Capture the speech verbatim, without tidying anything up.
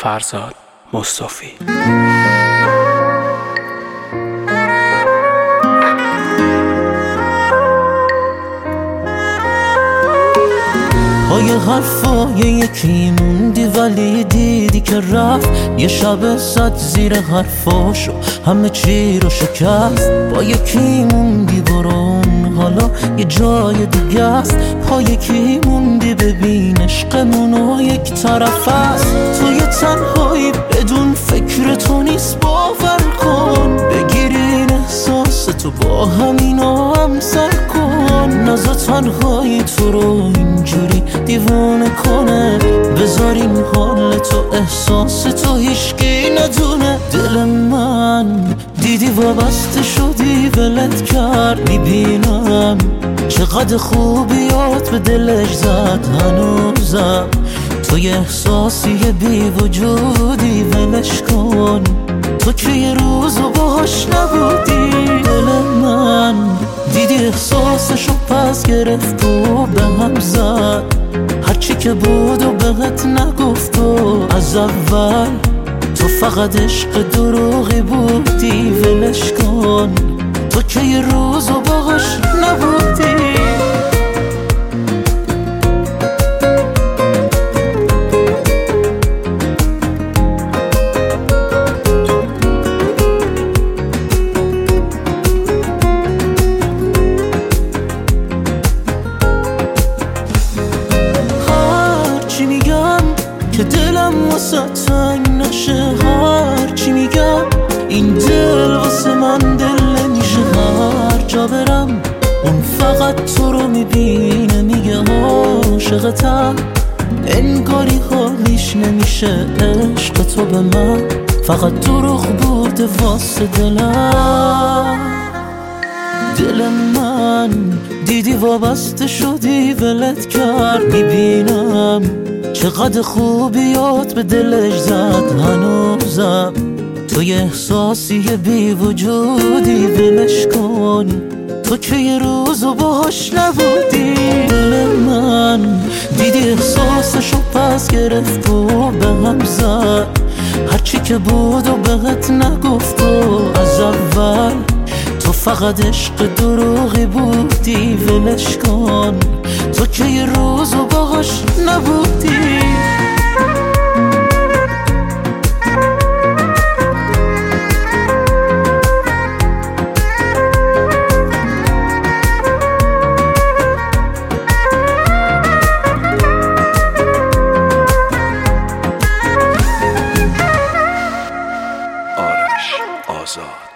فرزاد مصطفی. پای حرفای یکی موندی ولی دیدی که رفت، یه شب زد زیر حرفاشو همه چی رو شکست. با یکی موندی برون حالا یه جای دیگه است، پا یکی موندی ببین عشقمونو یک طرف است. توی تنهایی بدون فکر تو نیست، باور کن بگیری این احساس تو با همینا هم سر کن. نزا تنهایی تو رو اینجوری دیوانه کنه، بذار این حال تو احساس تو هیچکی ندونه. دل من دیدی وابسته شدی ولت کرد، میبینم چقدر خوبیات به دلش زد هنوزم. تو یه احساسی بی وجودی ولش کن، تو که یه روزو باهاش نبودی. دل من دیدی احساسشو پس گرفت و به هم زد، هرچی که بود و بهت نگفت و از اول تو فقط عشق دروغی بودی. ولش کن تو که یه روزو باهاش نبودی. که دلم واسه تنگ نشه، هر چی میگم این دل واسه من دل نمیشه. هر جا برم اون فقط تو رو میبینه، میگه عاشقتم، انگاری حالیش نمیشه. عشق تو به من فقط دروغ بوده واسه دلم. دل من دیدی وابسته شدی ولت کرد، میبینم چقدر خوبیات به دلش زد هنوزم. تو یه احساسی بی وجودی ولش کن، تو که یه روزو باهاش نبودی. دل من دیدی احساسشو پس گرفت و به هم زد، هرچی که بود و بهت نگفت و از اول تو فقط عشق دروغی بودی. ولش کن تو که یه روزو باهاش نبودی. آرش آزاد.